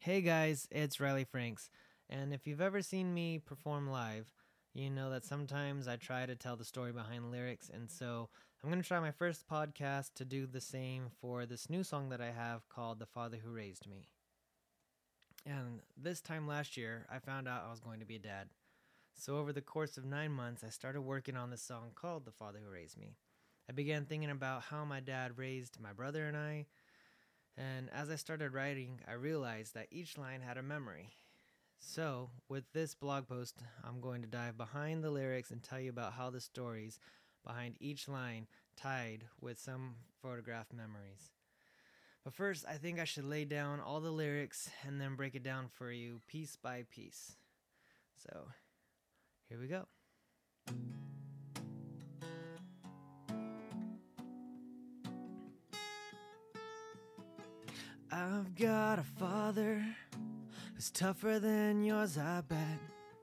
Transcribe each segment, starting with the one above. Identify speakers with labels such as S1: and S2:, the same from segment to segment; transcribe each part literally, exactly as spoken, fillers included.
S1: Hey guys, it's Riley Franks, and if you've ever seen me perform live, you know that sometimes I try to tell the story behind lyrics, and so I'm going to try my first podcast to do the same for this new song that I have called The Father Who Raised Me. And this time last year, I found out I was going to be a dad. So over the course of nine months, I started working on this song called The Father Who Raised Me. I began thinking about how my dad raised my brother and I, and as I started writing, I realized that each line had a memory. So, with this blog post, I'm going to dive behind the lyrics and tell you about how the stories behind each line tied with some photograph memories. But first, I think I should lay down all the lyrics and then break it down for you piece by piece. So, here we go. I've got a father who's tougher than yours, I bet.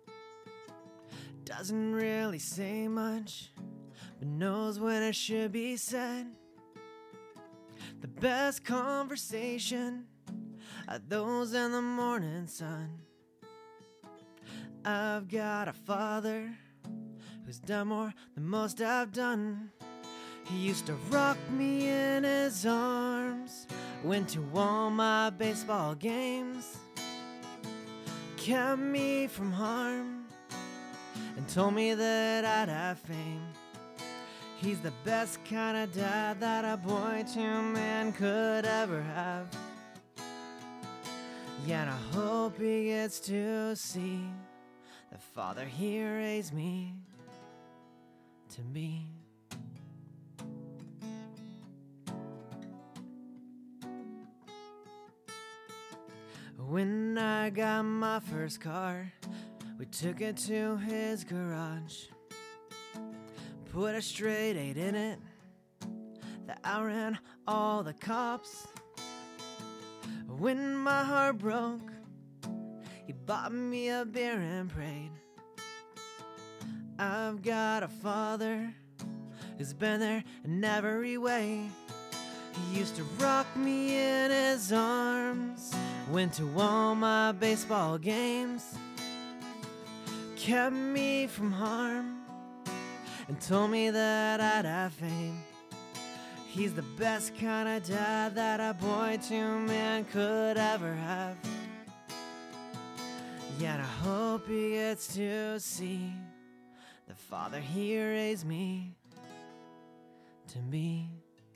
S1: Doesn't really say much, but knows when it should be said. The best conversation are those in the morning sun. I've got a father who's done more than most I've done. He used to rock me in his arms, went to all my baseball games, kept me from harm, and told me that I'd have fame. He's the best kind of dad that a boy to man could ever have. Yeah, and I hope he gets to see the father he raised me to be. When I got my first car, we took it to his garage, put a straight eight in it that outran all the cops. When my heart broke, he bought me a beer and prayed. I've got a father who's been there in every way. He used to rock me in his arms, went to all my baseball games, kept me from harm, and told me that I'd have fame. He's the best kind of dad that a boy to man could ever have. Yeah, and I hope he gets to see the father he raised me to be.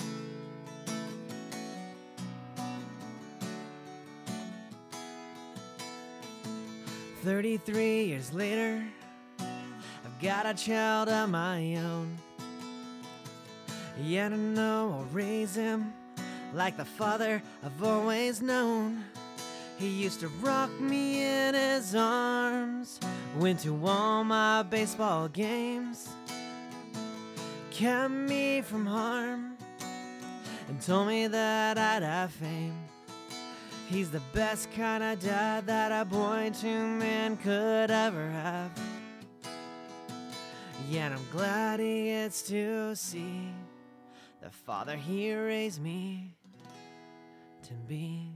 S1: Thirty-three years later, I've got a child of my own. Yeah, I know I'll raise him like the father I've always known. He used to rock me in his arms, went to all my baseball games, kept me from harm, and told me that I'd have fame. He's the best kind of dad that a boy to man could ever have. Yeah, and I'm glad he gets to see the father he raised me to be.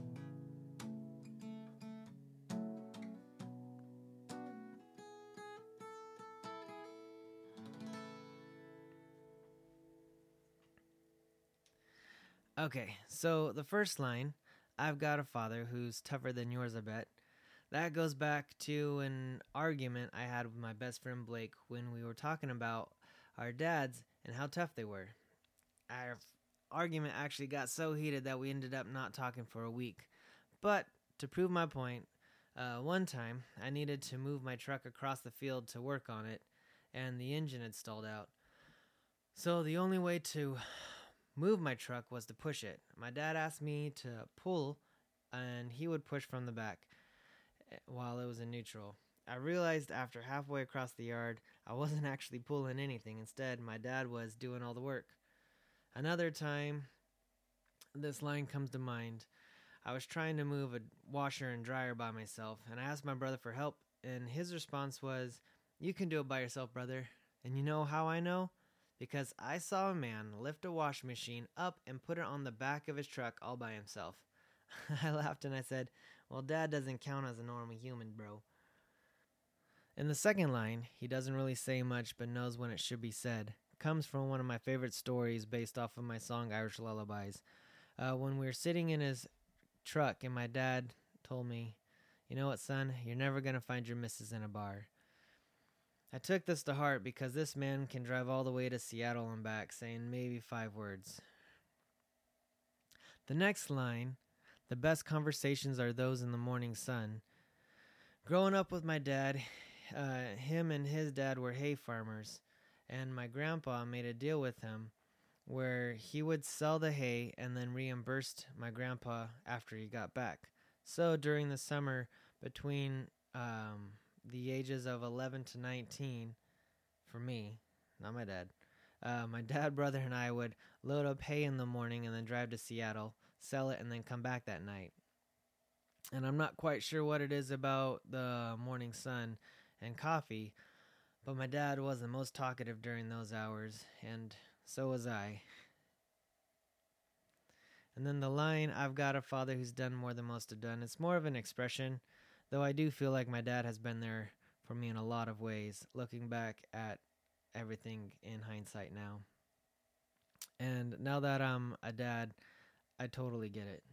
S1: Okay, so the first line, I've got a father who's tougher than yours, I bet. That goes back to an argument I had with my best friend Blake when we were talking about our dads and how tough they were. Our argument actually got so heated that we ended up not talking for a week. But to prove my point, uh, one time I needed to move my truck across the field to work on it, and the engine had stalled out. So the only way to move my truck was to push it. My dad asked me to pull, and he would push from the back while it was in neutral. I realized after halfway across the yard, I wasn't actually pulling anything. Instead, my dad was doing all the work. Another time, this line comes to mind. I was trying to move a washer and dryer by myself, and I asked my brother for help, and his response was, "You can do it by yourself, brother." And you know how I know? Because I saw a man lift a washing machine up and put it on the back of his truck all by himself. I laughed and I said, Well, dad doesn't count as a normal human, bro. In the second line, he doesn't really say much but knows when it should be said. Comes from one of my favorite stories based off of my song Irish Lullabies. Uh, when we were sitting in his truck and my dad told me, "You know what, son? You're never going to find your missus in a bar." I took this to heart because this man can drive all the way to Seattle and back saying maybe five words. The next line, "The best conversations are those in the morning sun." Growing up with my dad, uh, him and his dad were hay farmers, and my grandpa made a deal with him where he would sell the hay and then reimbursed my grandpa after he got back. So during the summer between um, the ages of eleven to nineteen, for me, not my dad, uh, my dad, brother, and I would load up hay in the morning and then drive to Seattle, sell it, and then come back that night. And I'm not quite sure what it is about the morning sun and coffee, but my dad was the most talkative during those hours, and so was I. And then the line, "I've got a father who's done more than most have done." It's more of an expression, though I do feel like my dad has been there for me in a lot of ways, looking back at everything in hindsight now. And now that I'm a dad, I totally get it.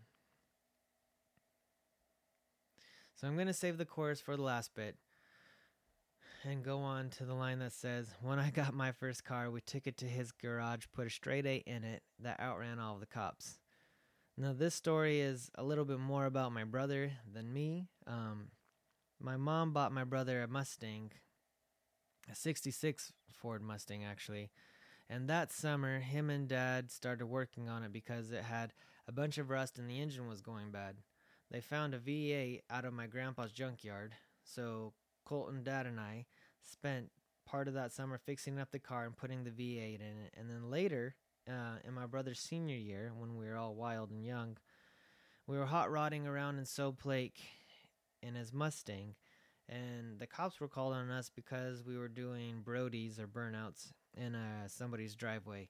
S1: So I'm going to save the chorus for the last bit and go on to the line that says, "When I got my first car, we took it to his garage, put a straight A in it that outran all of the cops." Now, this story is a little bit more about my brother than me. Um, my mom bought my brother a Mustang, a sixty-six Ford Mustang, actually. And that summer, him and Dad started working on it because it had a bunch of rust and the engine was going bad. They found a V eight out of my grandpa's junkyard, so Colton, Dad, and I spent part of that summer fixing up the car and putting the V eight in it. And then later, uh, in my brother's senior year, when we were all wild and young, we were hot rodding around in Soap Lake in his Mustang, and the cops were called on us because we were doing Brodies or burnouts in uh, somebody's driveway.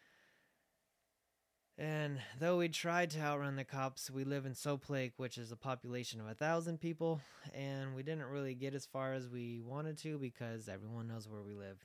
S1: And though we tried to outrun the cops, we live in Soap Lake, which is a population of a thousand people, and we didn't really get as far as we wanted to because everyone knows where we live.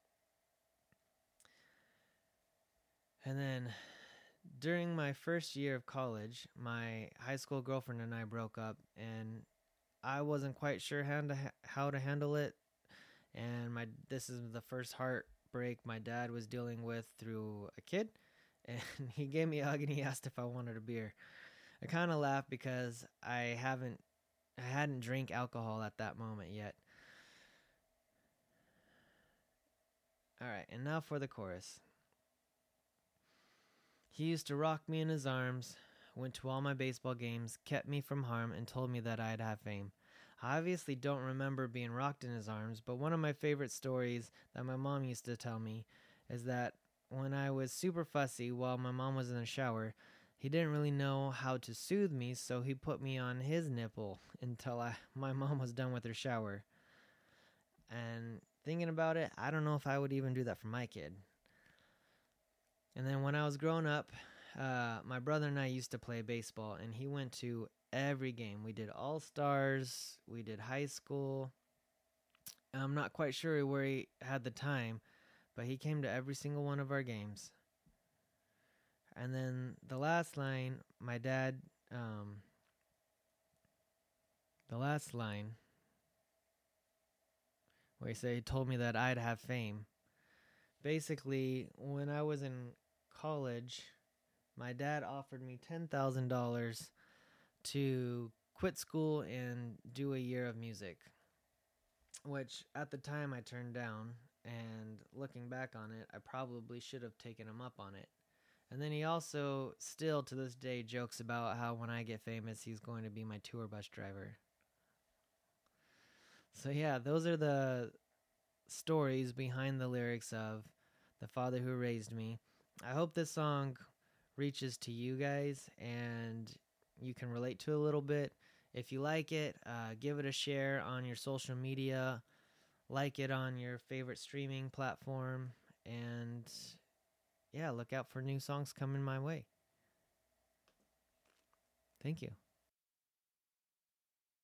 S1: And then during my first year of college, my high school girlfriend and I broke up, and I wasn't quite sure how to, ha- how to handle it. And my this is the first heartbreak my dad was dealing with through a kid. And he gave me a hug and he asked if I wanted a beer. I kind of laughed because I haven't, I hadn't drank alcohol at that moment yet. All right, and now for the chorus. "He used to rock me in his arms, went to all my baseball games, kept me from harm, and told me that I'd have fame." I obviously don't remember being rocked in his arms, but one of my favorite stories that my mom used to tell me is that when I was super fussy while my mom was in the shower, he didn't really know how to soothe me, so he put me on his nipple until I, my mom was done with her shower. And thinking about it, I don't know if I would even do that for my kid. And then when I was growing up, uh, my brother and I used to play baseball, and he went to every game. We did all-stars, we did high school. I'm not quite sure where he had the time, but he came to every single one of our games. And then the last line, my dad, um, the last line, where he said he told me that I'd have fame. Basically, when I was in college, my dad offered me ten thousand dollars to quit school and do a year of music, which at the time I turned down, and looking back on it, I probably should have taken him up on it. And then he also, still to this day, jokes about how when I get famous, he's going to be my tour bus driver. So yeah, those are the stories behind the lyrics of "The Father Who Raised Me." I hope this song reaches to you guys and you can relate to it a little bit. If you like it, uh, give it a share on your social media, like it on your favorite streaming platform, and yeah, look out for new songs coming my way. Thank you.